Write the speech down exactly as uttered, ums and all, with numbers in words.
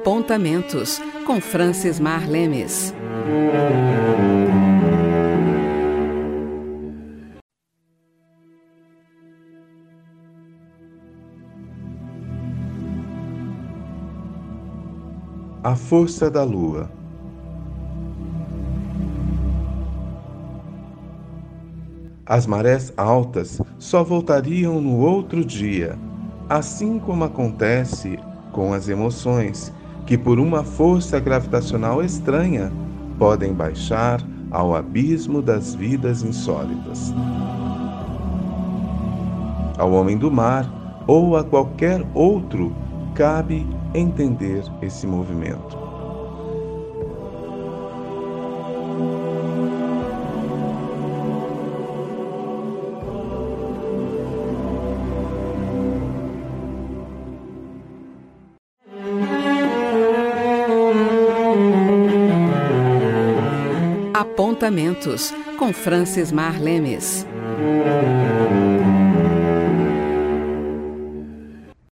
Apontamentos, com Francis Mar Lemes. A força da lua. As marés altas só voltariam no outro dia, assim como acontece com as emoções, que por uma força gravitacional estranha podem baixar ao abismo das vidas insólitas. Ao homem do mar ou a qualquer outro cabe entender esse movimento. Apontamentos, com Francis Mar Lemes.